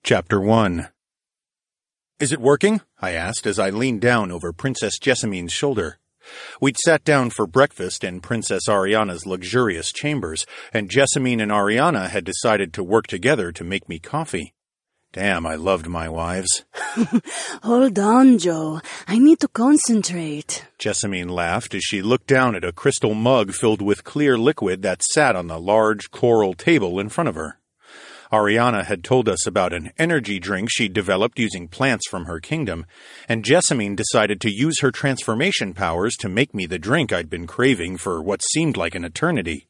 Chapter 1. "Is it working?" I asked as I leaned down over Princess Jessamine's shoulder. We'd sat down for breakfast in Princess Ariana's luxurious chambers, and Jessamine and Ariana had decided to work together to make me coffee. Damn, I loved my wives. Hold on, Joe. I need to concentrate. Jessamine laughed as she looked down at a crystal mug filled with clear liquid that sat on the large coral table in front of her. Ariana had told us about an energy drink she'd developed using plants from her kingdom, and Jessamine decided to use her transformation powers to make me the drink I'd been craving for what seemed like an eternity.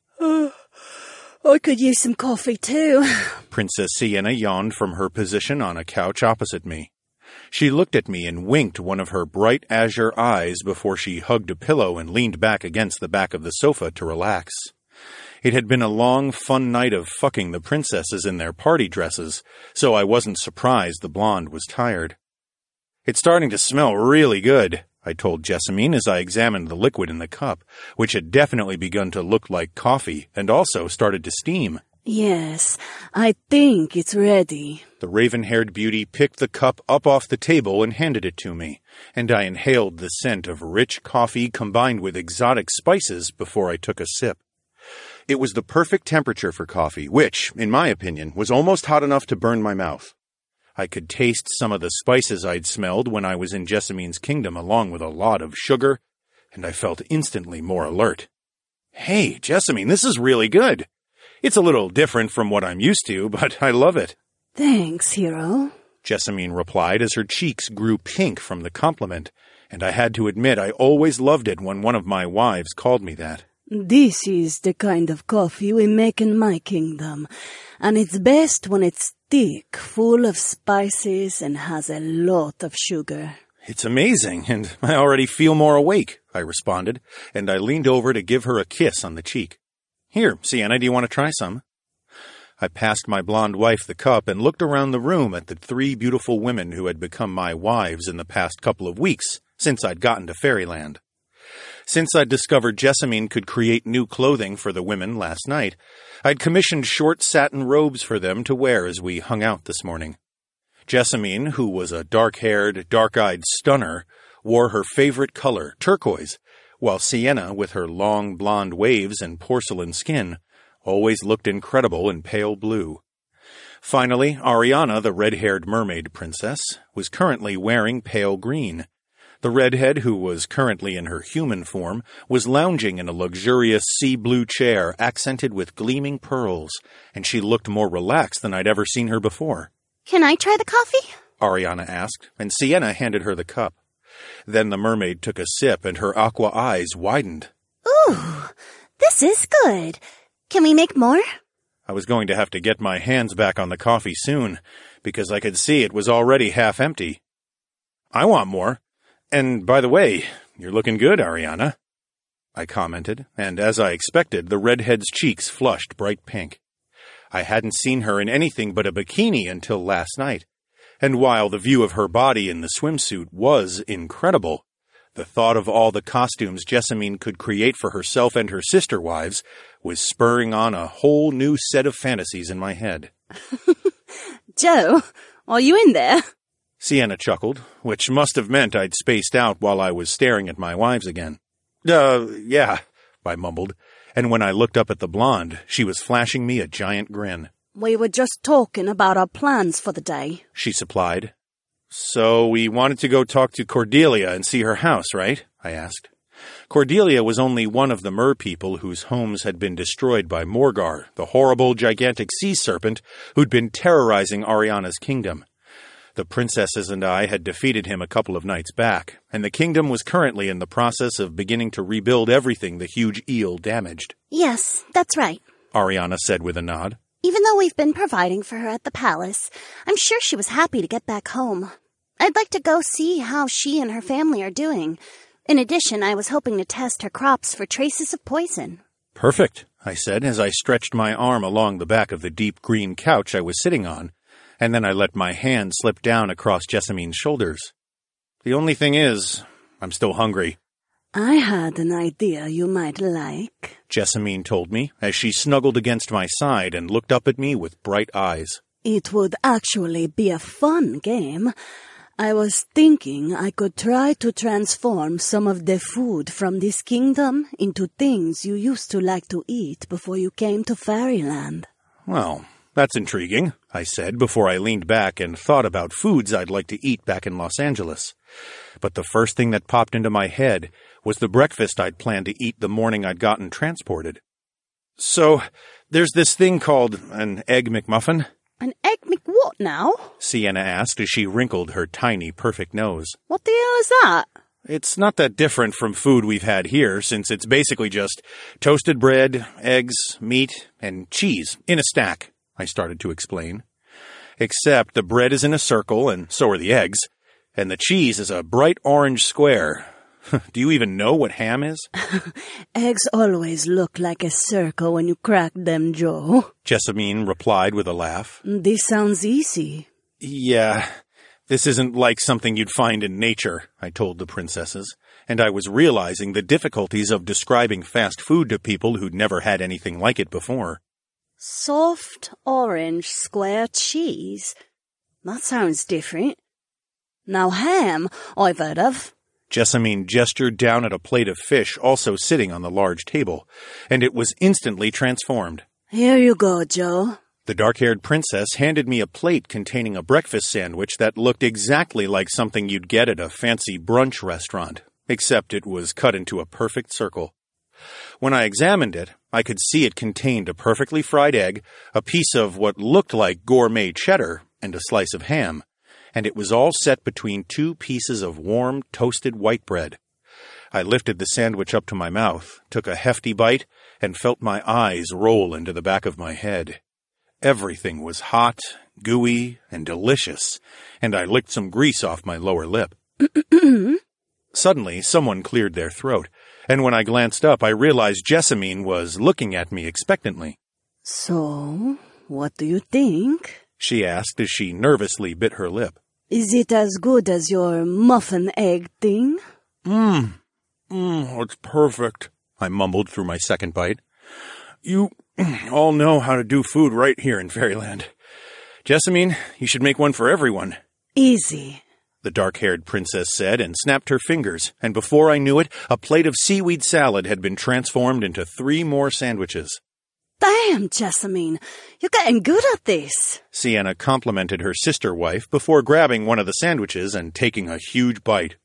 I could use some coffee too. Princess Sienna yawned from her position on a couch opposite me. She looked at me and winked one of her bright azure eyes before she hugged a pillow and leaned back against the back of the sofa to relax. It had been a long, fun night of fucking the princesses in their party dresses, so I wasn't surprised the blonde was tired. "It's starting to smell really good," I told Jessamine as I examined the liquid in the cup, which had definitely begun to look like coffee and also started to steam. Yes, I think it's ready. The raven-haired beauty picked the cup up off the table and handed it to me, and I inhaled the scent of rich coffee combined with exotic spices before I took a sip. It was the perfect temperature for coffee, which, in my opinion, was almost hot enough to burn my mouth. I could taste some of the spices I'd smelled when I was in Jessamine's kingdom, along with a lot of sugar, and I felt instantly more alert. "Hey, Jessamine, this is really good. It's a little different from what I'm used to, but I love it." Thanks, hero. Jessamine replied as her cheeks grew pink from the compliment, and I had to admit I always loved it when one of my wives called me that. This is the kind of coffee we make in my kingdom, and it's best when it's thick, full of spices, and has a lot of sugar. "It's amazing, and I already feel more awake," I responded, and I leaned over to give her a kiss on the cheek. "Here, Sienna, do you want to try some?" I passed my blonde wife the cup and looked around the room at the 3 beautiful women who had become my wives in the past couple of weeks, since I'd gotten to Fairyland. Since I'd discovered Jessamine could create new clothing for the women last night, I'd commissioned short satin robes for them to wear as we hung out this morning. Jessamine, who was a dark-haired, dark-eyed stunner, wore her favorite color, turquoise, while Sienna, with her long blonde waves and porcelain skin, always looked incredible in pale blue. Finally, Ariana, the red-haired mermaid princess, was currently wearing pale green. The redhead, who was currently in her human form, was lounging in a luxurious sea-blue chair accented with gleaming pearls, and she looked more relaxed than I'd ever seen her before. "Can I try the coffee?" Ariana asked, and Sienna handed her the cup. Then the mermaid took a sip, and her aqua eyes widened. "Ooh, this is good. Can we make more?" I was going to have to get my hands back on the coffee soon, because I could see it was already half empty. "I want more. And, by the way, you're looking good, Ariana," I commented, and as I expected, the redhead's cheeks flushed bright pink. I hadn't seen her in anything but a bikini until last night, and while the view of her body in the swimsuit was incredible, the thought of all the costumes Jessamine could create for herself and her sister wives was spurring on a whole new set of fantasies in my head. Joe, are you in there? Sienna chuckled, which must have meant I'd spaced out while I was staring at my wives again. Yeah, I mumbled, and when I looked up at the blonde, she was flashing me a giant grin. We were just talking about our plans for the day, she supplied. "So we wanted to go talk to Cordelia and see her house, right?" I asked. Cordelia was only one of the mer people whose homes had been destroyed by Morgar, the horrible, gigantic sea serpent who'd been terrorizing Ariana's kingdom. The princesses and I had defeated him a couple of nights back, and the kingdom was currently in the process of beginning to rebuild everything the huge eel damaged. "Yes, that's right," Ariana said with a nod. "Even though we've been providing for her at the palace, I'm sure she was happy to get back home. I'd like to go see how she and her family are doing. In addition, I was hoping to test her crops for traces of poison." "Perfect," I said as I stretched my arm along the back of the deep green couch I was sitting on, and then I let my hand slip down across Jessamine's shoulders. "The only thing is, I'm still hungry." I had an idea you might like, Jessamine told me as she snuggled against my side and looked up at me with bright eyes. It would actually be a fun game. I was thinking I could try to transform some of the food from this kingdom into things you used to like to eat before you came to Fairyland. Well, that's intriguing, I said before I leaned back and thought about foods I'd like to eat back in Los Angeles. But the first thing that popped into my head was the breakfast I'd planned to eat the morning I'd gotten transported. So, there's this thing called an Egg McMuffin? An Egg McWhat now? Sienna asked as she wrinkled her tiny, perfect nose. What the hell is that? It's not that different from food we've had here, since it's basically just toasted bread, eggs, meat, and cheese in a stack, I started to explain. Except the bread is in a circle, and so are the eggs, and the cheese is a bright orange square. Do you even know what ham is? Eggs always look like a circle when you crack them, Joe. Jessamine replied with a laugh. This sounds easy. Yeah, this isn't like something you'd find in nature, I told the princesses, and I was realizing the difficulties of describing fast food to people who'd never had anything like it before. Soft orange square cheese. That sounds different. Now ham, I've heard of. Jessamine gestured down at a plate of fish also sitting on the large table, and it was instantly transformed. Here you go, Joe. The dark-haired princess handed me a plate containing a breakfast sandwich that looked exactly like something you'd get at a fancy brunch restaurant, except it was cut into a perfect circle. When I examined it, I could see it contained a perfectly fried egg, a piece of what looked like gourmet cheddar, and a slice of ham, and it was all set between two pieces of warm, toasted white bread. I lifted the sandwich up to my mouth, took a hefty bite, and felt my eyes roll into the back of my head. Everything was hot, gooey, and delicious, and I licked some grease off my lower lip. Suddenly, someone cleared their throat, and when I glanced up, I realized Jessamine was looking at me expectantly. So, what do you think? She asked as she nervously bit her lip. Is it as good as your muffin egg thing? It's perfect, I mumbled through my second bite. You all know how to do food right here in Fairyland. Jessamine, you should make one for everyone. Easy, the dark-haired princess said and snapped her fingers, and before I knew it, a plate of seaweed salad had been transformed into 3 more sandwiches. Damn, Jessamine, you're getting good at this. Sienna complimented her sister wife before grabbing one of the sandwiches and taking a huge bite.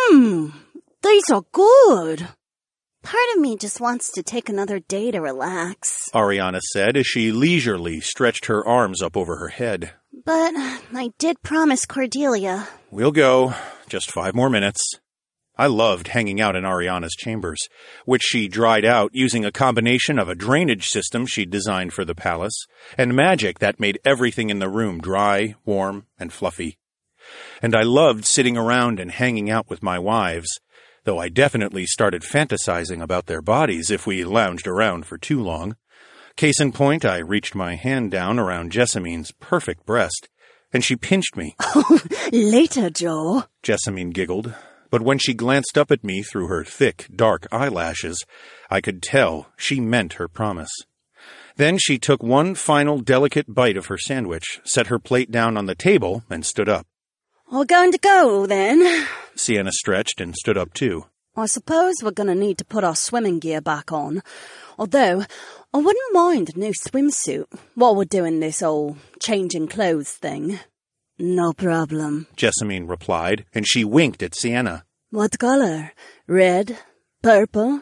These are good. Part of me just wants to take another day to relax, Ariana said as she leisurely stretched her arms up over her head. But I did promise Cordelia. We'll go. Just 5 more minutes. I loved hanging out in Ariana's chambers, which she dried out using a combination of a drainage system she'd designed for the palace and magic that made everything in the room dry, warm, and fluffy. And I loved sitting around and hanging out with my wives, though I definitely started fantasizing about their bodies if we lounged around for too long. Case in point, I reached my hand down around Jessamine's perfect breast, and she pinched me. Later, Joe, Jessamine giggled. But when she glanced up at me through her thick, dark eyelashes, I could tell she meant her promise. Then she took one final delicate bite of her sandwich, set her plate down on the table, and stood up. We're going to go, then. Sienna stretched and stood up, too. I suppose we're going to need to put our swimming gear back on. Although, I wouldn't mind a new swimsuit while we're doing this old changing clothes thing. No problem, Jessamine replied, and she winked at Sienna. What color? Red? Purple?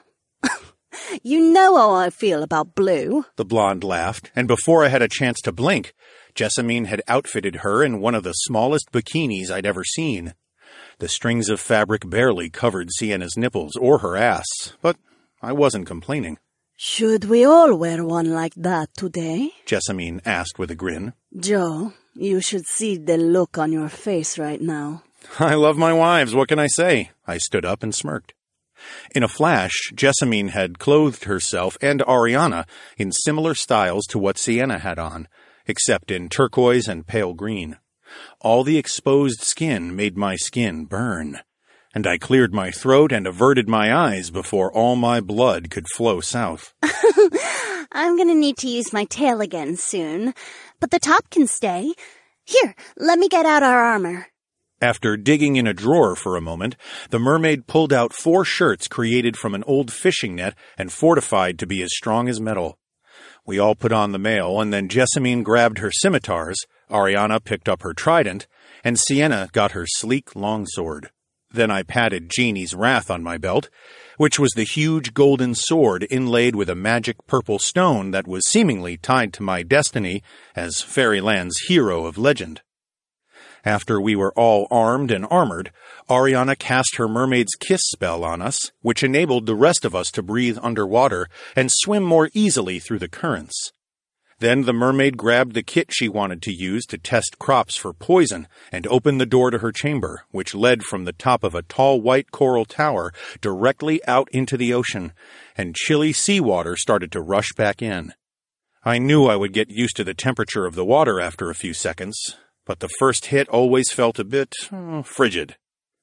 You know how I feel about blue. The blonde laughed, and before I had a chance to blink, Jessamine had outfitted her in one of the smallest bikinis I'd ever seen. The strings of fabric barely covered Sienna's nipples or her ass, but I wasn't complaining. Should we all wear one like that today? Jessamine asked with a grin. Joe, you should see the look on your face right now. I love my wives, what can I say? I stood up and smirked. In a flash, Jessamine had clothed herself and Ariana in similar styles to what Sienna had on, except in turquoise and pale green. All the exposed skin made my skin burn, and I cleared my throat and averted my eyes before all my blood could flow south. I'm gonna need to use my tail again soon, but the top can stay. Here, let me get out our armor. After digging in a drawer for a moment, the mermaid pulled out 4 shirts created from an old fishing net and fortified to be as strong as metal. We all put on the mail, and then Jessamine grabbed her scimitars, Ariana picked up her trident, and Sienna got her sleek longsword. Then I patted Jeannie's wrath on my belt, which was the huge golden sword inlaid with a magic purple stone that was seemingly tied to my destiny as Fairyland's hero of legend. After we were all armed and armored, Ariana cast her mermaid's kiss spell on us, which enabled the rest of us to breathe underwater and swim more easily through the currents. Then the mermaid grabbed the kit she wanted to use to test crops for poison and opened the door to her chamber, which led from the top of a tall white coral tower directly out into the ocean, and chilly seawater started to rush back in. I knew I would get used to the temperature of the water after a few seconds, but the first hit always felt a bit frigid.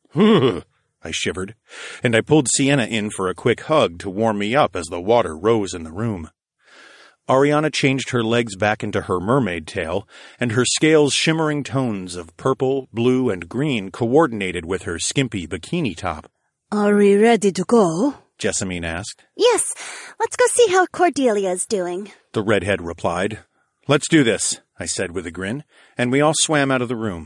I shivered, and I pulled Sienna in for a quick hug to warm me up as the water rose in the room. Ariana changed her legs back into her mermaid tail, and her scales' shimmering tones of purple, blue, and green coordinated with her skimpy bikini top. Are we ready to go? Jessamine asked. Yes, let's go see how Cordelia's doing. The redhead replied. Let's do this, I said with a grin, and we all swam out of the room.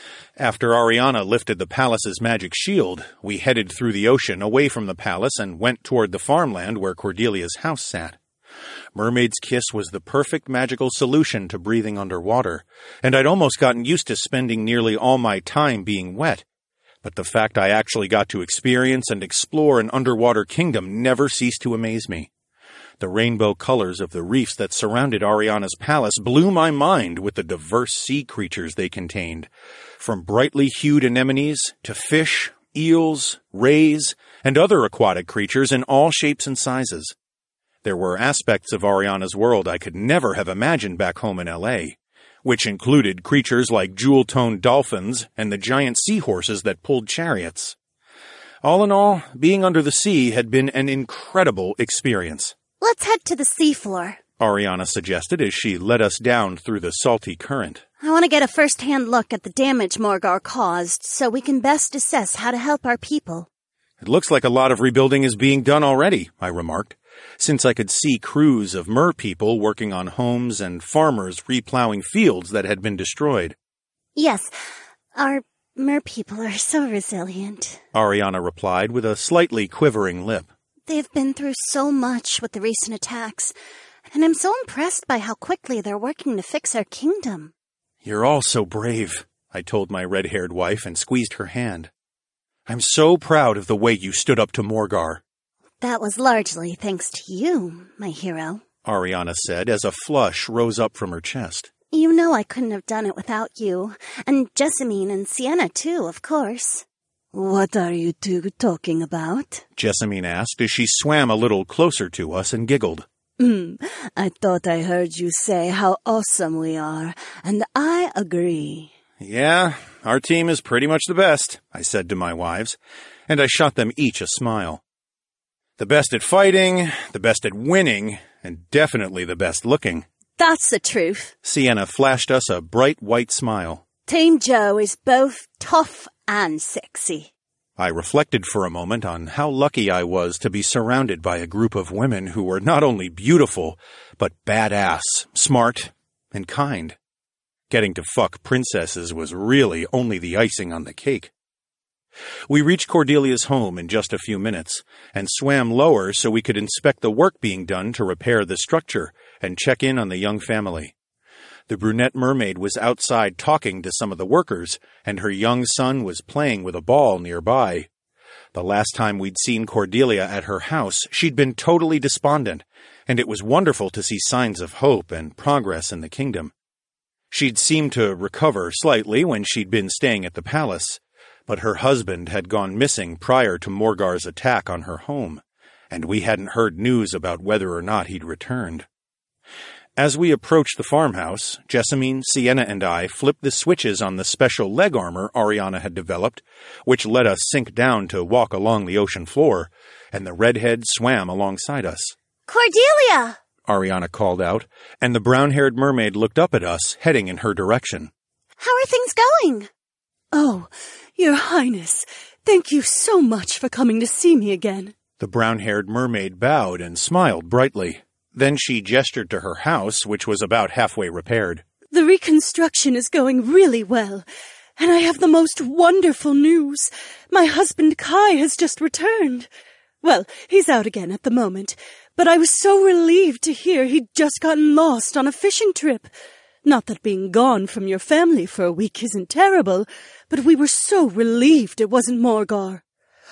After Ariana lifted the palace's magic shield, we headed through the ocean away from the palace and went toward the farmland where Cordelia's house sat. Mermaid's Kiss was the perfect magical solution to breathing underwater, and I'd almost gotten used to spending nearly all my time being wet. But the fact I actually got to experience and explore an underwater kingdom never ceased to amaze me. The rainbow colors of the reefs that surrounded Ariana's palace blew my mind with the diverse sea creatures they contained, from brightly hued anemones to fish, eels, rays, and other aquatic creatures in all shapes and sizes. There were aspects of Ariana's world I could never have imagined back home in L.A., which included creatures like jewel-toned dolphins and the giant seahorses that pulled chariots. All in all, being under the sea had been an incredible experience. Let's head to the seafloor, Ariana suggested as she led us down through the salty current. I want to get a first-hand look at the damage Morgar caused so we can best assess how to help our people. It looks like a lot of rebuilding is being done already, I remarked, since I could see crews of mer people working on homes and farmers replowing fields that had been destroyed. Yes, our mer people are so resilient, Ariana replied with a slightly quivering lip. They've been through so much with the recent attacks, and I'm so impressed by how quickly they're working to fix our kingdom. You're all so brave, I told my red-haired wife and squeezed her hand. I'm so proud of the way you stood up to Morgar. That was largely thanks to you, my hero, Ariana said as a flush rose up from her chest. You know I couldn't have done it without you, and Jessamine and Sienna too, of course. What are you two talking about? Jessamine asked as she swam a little closer to us and giggled. I thought I heard you say how awesome we are, and I agree. Yeah, our team is pretty much the best, I said to my wives, and I shot them each a smile. The best at fighting, the best at winning, and definitely the best looking. That's the truth. Sienna flashed us a bright white smile. Team Joe is both tough and sexy. I reflected for a moment on how lucky I was to be surrounded by a group of women who were not only beautiful, but badass, smart, and kind. Getting to fuck princesses was really only the icing on the cake. We reached Cordelia's home in just a few minutes, and swam lower so we could inspect the work being done to repair the structure and check in on the young family. The brunette mermaid was outside talking to some of the workers, and her young son was playing with a ball nearby. The last time we'd seen Cordelia at her house, she'd been totally despondent, and it was wonderful to see signs of hope and progress in the kingdom. She'd seemed to recover slightly when she'd been staying at the palace, but her husband had gone missing prior to Morgar's attack on her home, and we hadn't heard news about whether or not he'd returned. As we approached the farmhouse, Jessamine, Sienna, and I flipped the switches on the special leg armor Ariana had developed, which let us sink down to walk along the ocean floor, and the redhead swam alongside us. Cordelia! Ariana called out, and the brown-haired mermaid looked up at us, heading in her direction. How are things going? Oh, Your Highness, thank you so much for coming to see me again. The brown-haired mermaid bowed and smiled brightly. Then she gestured to her house, which was about halfway repaired. The reconstruction is going really well, and I have the most wonderful news. My husband Kai has just returned. Well, he's out again at the moment, but I was so relieved to hear he'd just gotten lost on a fishing trip. Not that being gone from your family for a week isn't terrible, but we were so relieved it wasn't Morgar.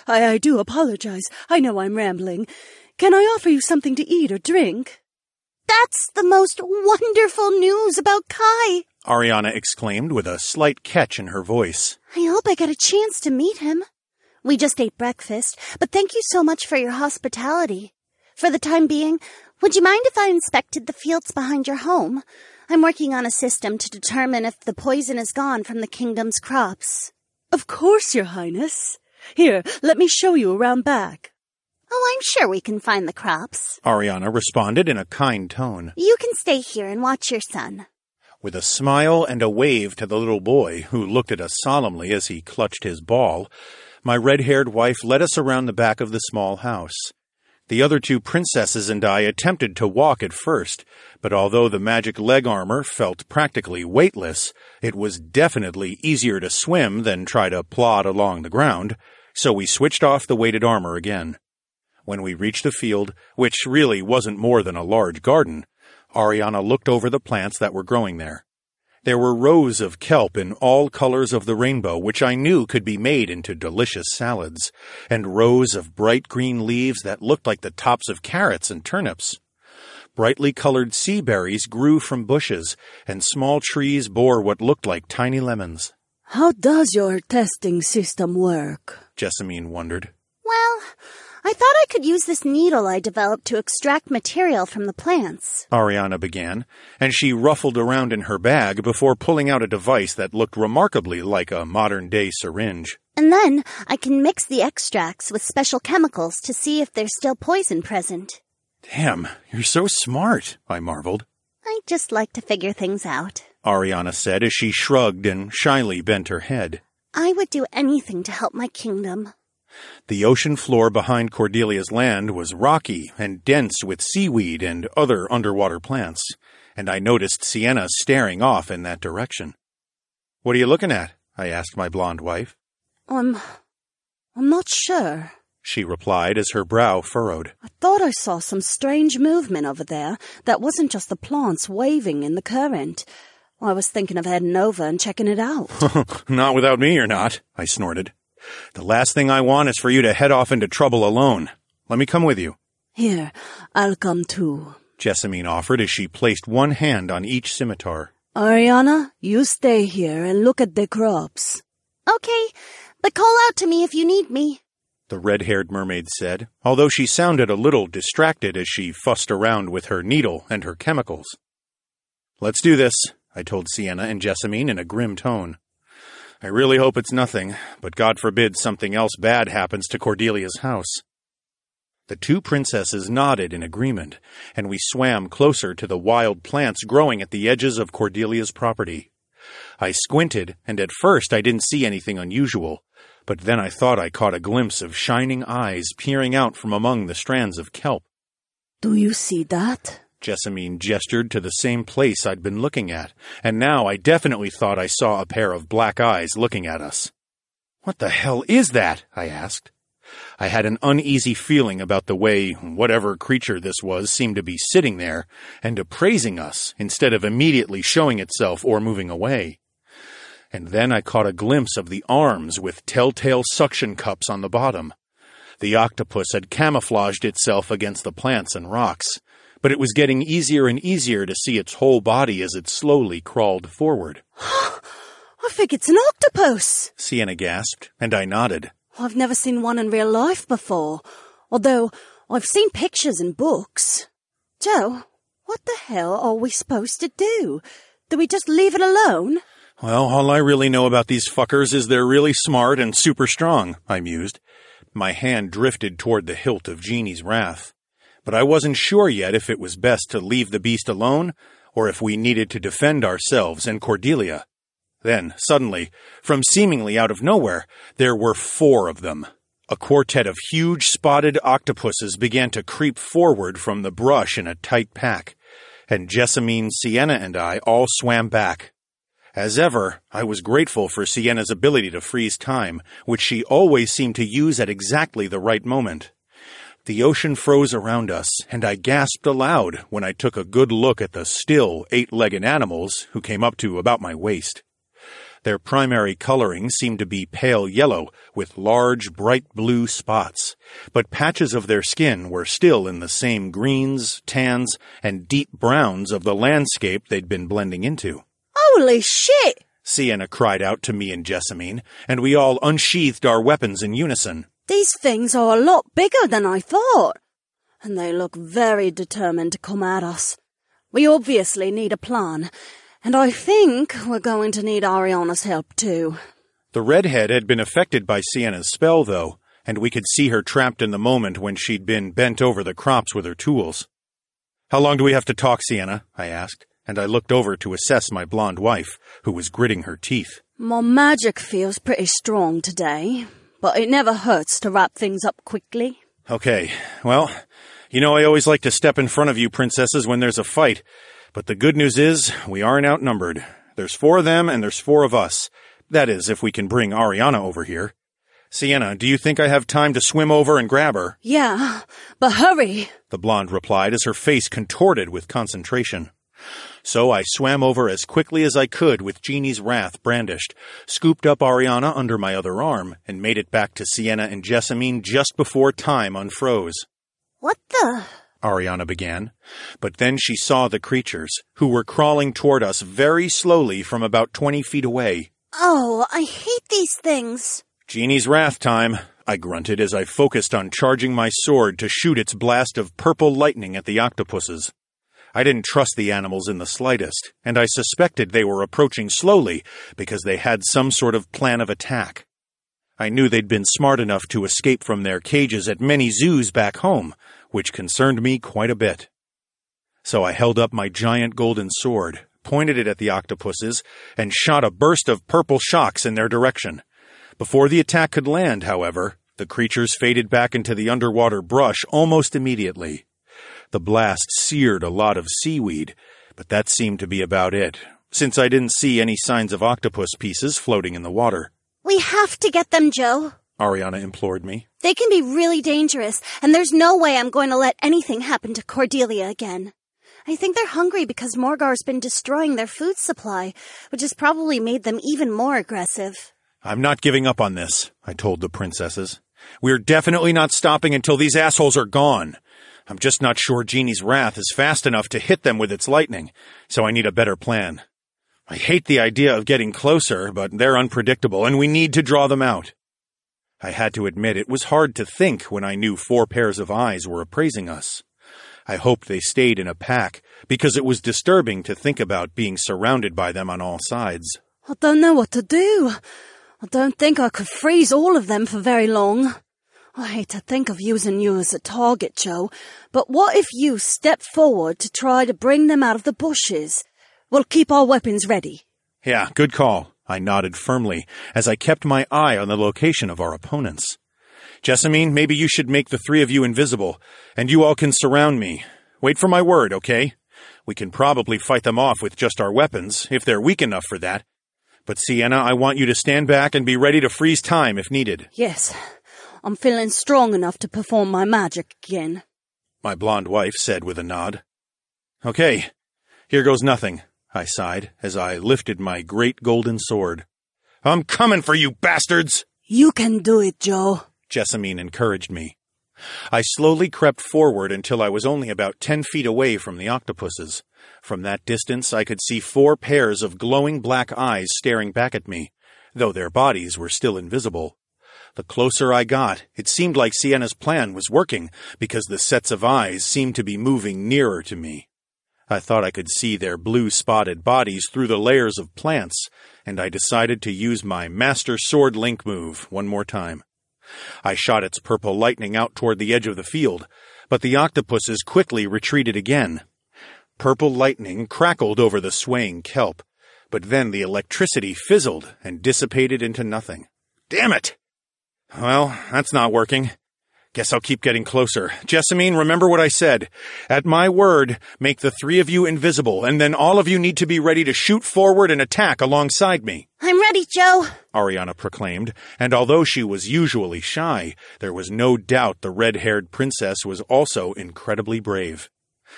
I do apologize. I know I'm rambling. Can I offer you something to eat or drink? That's the most wonderful news about Kai, Ariana exclaimed with a slight catch in her voice. I hope I get a chance to meet him. We just ate breakfast, but thank you so much for your hospitality. For the time being, would you mind if I inspected the fields behind your home? I'm working on a system to determine if the poison is gone from the kingdom's crops. Of course, Your Highness. Here, let me show you around back. Oh, I'm sure we can find the crops, Ariana responded in a kind tone. You can stay here and watch your son. With a smile and a wave to the little boy, who looked at us solemnly as he clutched his ball, my red-haired wife led us around the back of the small house. The other two princesses and I attempted to walk at first, but although the magic leg armor felt practically weightless, it was definitely easier to swim than try to plod along the ground, so we switched off the weighted armor again. When we reached the field, which really wasn't more than a large garden, Ariana looked over the plants that were growing there. There were rows of kelp in all colors of the rainbow, which I knew could be made into delicious salads, and rows of bright green leaves that looked like the tops of carrots and turnips. Brightly colored sea berries grew from bushes, and small trees bore what looked like tiny lemons. How does your testing system work? Jessamine wondered. Well, I thought I could use this needle I developed to extract material from the plants, Ariana began, and she ruffled around in her bag before pulling out a device that looked remarkably like a modern-day syringe. And then I can mix the extracts with special chemicals to see if there's still poison present. Damn, you're so smart, I marveled. I just like to figure things out, Ariana said as she shrugged and shyly bent her head. I would do anything to help my kingdom. The ocean floor behind Cordelia's land was rocky and dense with seaweed and other underwater plants, and I noticed Sienna staring off in that direction. What are you looking at? I asked my blonde wife. I'm not sure, she replied as her brow furrowed. I thought I saw some strange movement over there that wasn't just the plants waving in the current. I was thinking of heading over and checking it out. Not without me, you're not, I snorted. The last thing I want is for you to head off into trouble alone. Let me come with you. Here, I'll come too, Jessamine offered as she placed one hand on each scimitar. Ariana, you stay here and look at the crops. Okay, but call out to me if you need me, the red-haired mermaid said, although she sounded a little distracted as she fussed around with her needle and her chemicals. Let's do this, I told Sienna and Jessamine in a grim tone. I really hope it's nothing, but God forbid something else bad happens to Cordelia's house. The two princesses nodded in agreement, and we swam closer to the wild plants growing at the edges of Cordelia's property. I squinted, and at first I didn't see anything unusual, but then I thought I caught a glimpse of shining eyes peering out from among the strands of kelp. Do you see that? Jessamine gestured to the same place I'd been looking at, and now I definitely thought I saw a pair of black eyes looking at us. What the hell is that? I asked. I had an uneasy feeling about the way whatever creature this was seemed to be sitting there and appraising us instead of immediately showing itself or moving away. And then I caught a glimpse of the arms with telltale suction cups on the bottom. The octopus had camouflaged itself against the plants and rocks, but it was getting easier and easier to see its whole body as it slowly crawled forward. I think it's an octopus, Sienna gasped, and I nodded. I've never seen one in real life before, although I've seen pictures in books. Joe, What the hell are we supposed to do? Do we just leave it alone? Well, all I really know about these fuckers is they're really smart and super strong, I mused. My hand drifted toward the hilt of Jeannie's wrath. But I wasn't sure yet if it was best to leave the beast alone, or if we needed to defend ourselves and Cordelia. Then, suddenly, from seemingly out of nowhere, there were 4 of them. A quartet of huge spotted octopuses began to creep forward from the brush in a tight pack, and Jessamine, Sienna, and I all swam back. As ever, I was grateful for Sienna's ability to freeze time, which she always seemed to use at exactly the right moment. The ocean froze around us, and I gasped aloud when I took a good look at the still 8-legged animals who came up to about my waist. Their primary coloring seemed to be pale yellow with large, bright blue spots, but patches of their skin were still in the same greens, tans, and deep browns of the landscape they'd been blending into. Holy shit! Sienna cried out to me and Jessamine, and we all unsheathed our weapons in unison. These things are a lot bigger than I thought, and they look very determined to come at us. We obviously need a plan. And I think we're going to need Ariana's help, too. The redhead had been affected by Sienna's spell, though, and we could see her trapped in the moment when she'd been bent over the crops with her tools. "How long do we have to talk, Sienna?" I asked, and I looked over to assess my blonde wife, who was gritting her teeth. My magic feels pretty strong today, but it never hurts to wrap things up quickly. Okay, well, you know I always like to step in front of you princesses when there's a fight. But the good news is, we aren't outnumbered. There's 4 of them, and there's 4 of us. That is, if we can bring Ariana over here. Sienna, do you think I have time to swim over and grab her? Yeah, but hurry, the blonde replied as her face contorted with concentration. So I swam over as quickly as I could with Jeannie's wrath brandished, scooped up Ariana under my other arm, and made it back to Sienna and Jessamine just before time unfroze. What the... Ariana began, but then she saw the creatures, who were crawling toward us very slowly from about 20 feet away. Oh, I hate these things. Jeannie's wrath time, I grunted as I focused on charging my sword to shoot its blast of purple lightning at the octopuses. I didn't trust the animals in the slightest, and I suspected they were approaching slowly because they had some sort of plan of attack. I knew they'd been smart enough to escape from their cages at many zoos back home, which concerned me quite a bit. So I held up my giant golden sword, pointed it at the octopuses, and shot a burst of purple shocks in their direction. Before the attack could land, however, the creatures faded back into the underwater brush almost immediately. The blast seared a lot of seaweed, but that seemed to be about it, since I didn't see any signs of octopus pieces floating in the water. We have to get them, Joe, Ariana implored me. They can be really dangerous, and there's no way I'm going to let anything happen to Cordelia again. I think they're hungry because Morgar's been destroying their food supply, which has probably made them even more aggressive. I'm not giving up on this, I told the princesses. We're definitely not stopping until these assholes are gone. I'm just not sure Jeannie's wrath is fast enough to hit them with its lightning, so I need a better plan. I hate the idea of getting closer, but they're unpredictable, and we need to draw them out. I had to admit it was hard to think when I knew 4 pairs of eyes were appraising us. I hoped they stayed in a pack, because it was disturbing to think about being surrounded by them on all sides. I don't know what to do. I don't think I could freeze all of them for very long. I hate to think of using you as a target, Joe, but what if you step forward to try to bring them out of the bushes? We'll keep our weapons ready. Yeah, good call. I nodded firmly as I kept my eye on the location of our opponents. Jessamine, maybe you should make the 3 of you invisible, and you all can surround me. Wait for my word, okay? We can probably fight them off with just our weapons, if they're weak enough for that. But Sienna, I want you to stand back and be ready to freeze time if needed. Yes, I'm feeling strong enough to perform my magic again, my blonde wife said with a nod. Okay, here goes nothing, I sighed as I lifted my great golden sword. I'm coming for you, bastards! You can do it, Joe, Jessamine encouraged me. I slowly crept forward until I was only about 10 feet away from the octopuses. From that distance, I could see 4 pairs of glowing black eyes staring back at me, though their bodies were still invisible. The closer I got, it seemed like Sienna's plan was working, because the sets of eyes seemed to be moving nearer to me. I thought I could see their blue-spotted bodies through the layers of plants, and I decided to use my Master Sword Link move one more time. I shot its purple lightning out toward the edge of the field, but the octopuses quickly retreated again. Purple lightning crackled over the swaying kelp, but then the electricity fizzled and dissipated into nothing. Damn it! Well, that's not working. Guess I'll keep getting closer. Jessamine, remember what I said. At my word, make the three of you invisible, and then all of you need to be ready to shoot forward and attack alongside me. I'm ready, Joe, Ariana proclaimed, and although she was usually shy, there was no doubt the red-haired princess was also incredibly brave.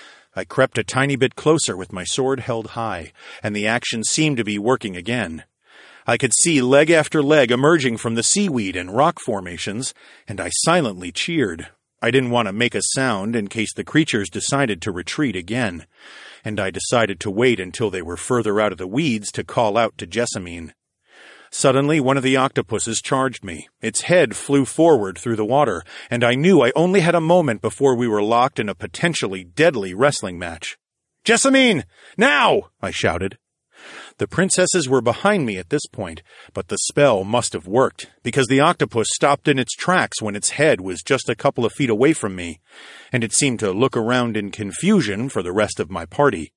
I crept a tiny bit closer with my sword held high, and the action seemed to be working again. I could see leg after leg emerging from the seaweed and rock formations, and I silently cheered. I didn't want to make a sound in case the creatures decided to retreat again, and I decided to wait until they were further out of the weeds to call out to Jessamine. Suddenly, one of the octopuses charged me. Its head flew forward through the water, and I knew I only had a moment before we were locked in a potentially deadly wrestling match. "Jessamine! Now!" I shouted. The princesses were behind me at this point, but the spell must have worked, because the octopus stopped in its tracks when its head was just a couple of feet away from me, and it seemed to look around in confusion for the rest of my party.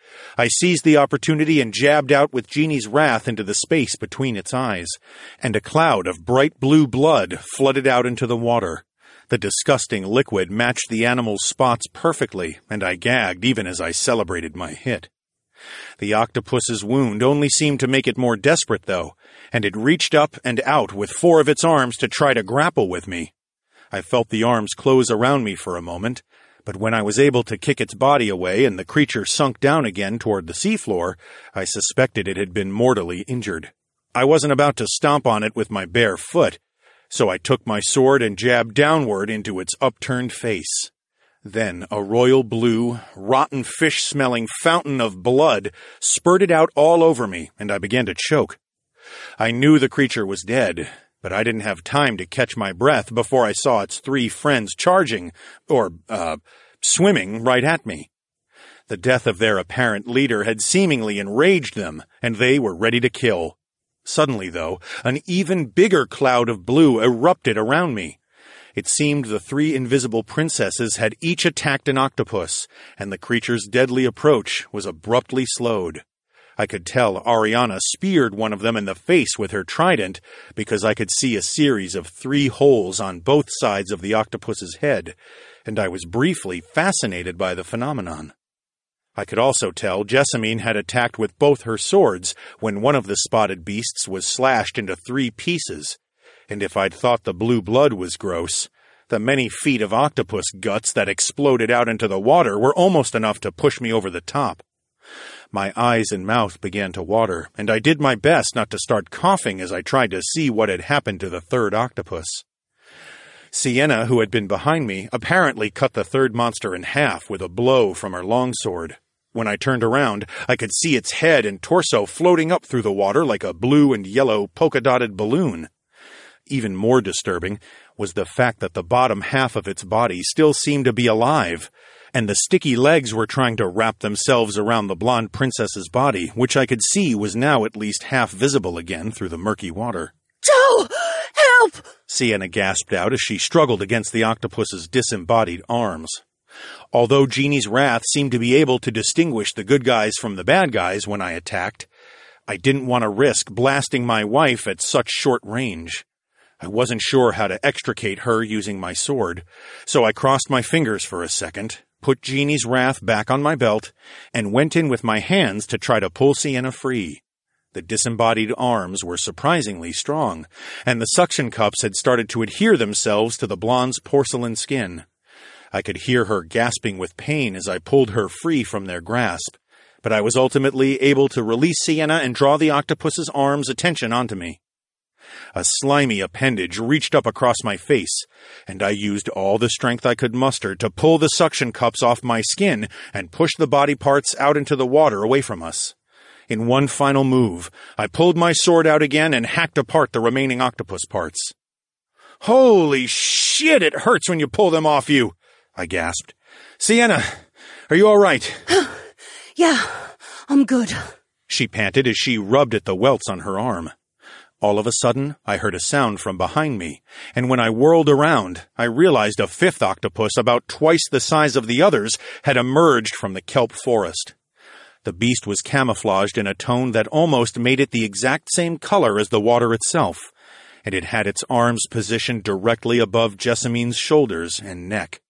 I seized the opportunity and jabbed out with Genie's Wrath into the space between its eyes, and a cloud of bright blue blood flooded out into the water. The disgusting liquid matched the animal's spots perfectly, and I gagged even as I celebrated my hit. The octopus's wound only seemed to make it more desperate, though, and it reached up and out with 4 of its arms to try to grapple with me. I felt the arms close around me for a moment, but when I was able to kick its body away and the creature sunk down again toward the seafloor, I suspected it had been mortally injured. I wasn't about to stomp on it with my bare foot, so I took my sword and jabbed downward into its upturned face. Then a royal blue, rotten fish-smelling fountain of blood spurted out all over me, and I began to choke. I knew the creature was dead, but I didn't have time to catch my breath before I saw its 3 friends charging, swimming right at me. The death of their apparent leader had seemingly enraged them, and they were ready to kill. Suddenly, though, an even bigger cloud of blue erupted around me. It seemed the 3 invisible princesses had each attacked an octopus, and the creature's deadly approach was abruptly slowed. I could tell Ariana speared one of them in the face with her trident, because I could see a series of 3 holes on both sides of the octopus's head, and I was briefly fascinated by the phenomenon. I could also tell Jessamine had attacked with both her swords when one of the spotted beasts was slashed into 3 pieces. And if I'd thought the blue blood was gross, the many feet of octopus guts that exploded out into the water were almost enough to push me over the top. My eyes and mouth began to water, and I did my best not to start coughing as I tried to see what had happened to the 3rd octopus. Sienna, who had been behind me, apparently cut the 3rd monster in half with a blow from her longsword. When I turned around, I could see its head and torso floating up through the water like a blue and yellow polka-dotted balloon. Even more disturbing was the fact that the bottom half of its body still seemed to be alive, and the sticky legs were trying to wrap themselves around the blonde princess's body, which I could see was now at least half visible again through the murky water. "Joe! Help!" Sienna gasped out as she struggled against the octopus's disembodied arms. Although Genie's Wrath seemed to be able to distinguish the good guys from the bad guys when I attacked, I didn't want to risk blasting my wife at such short range. I wasn't sure how to extricate her using my sword, so I crossed my fingers for a second, put Genie's Wrath back on my belt, and went in with my hands to try to pull Sienna free. The disembodied arms were surprisingly strong, and the suction cups had started to adhere themselves to the blonde's porcelain skin. I could hear her gasping with pain as I pulled her free from their grasp, but I was ultimately able to release Sienna and draw the octopus's arms' attention onto me. A slimy appendage reached up across my face, and I used all the strength I could muster to pull the suction cups off my skin and push the body parts out into the water away from us. In one final move, I pulled my sword out again and hacked apart the remaining octopus parts. "Holy shit, it hurts when you pull them off you!" I gasped. "Sienna, are you all right?" Yeah, I'm good. She panted as she rubbed at the welts on her arm. All of a sudden, I heard a sound from behind me, and when I whirled around, I realized a fifth octopus about twice the size of the others had emerged from the kelp forest. The beast was camouflaged in a tone that almost made it the exact same color as the water itself, and it had its arms positioned directly above Jessamine's shoulders and neck.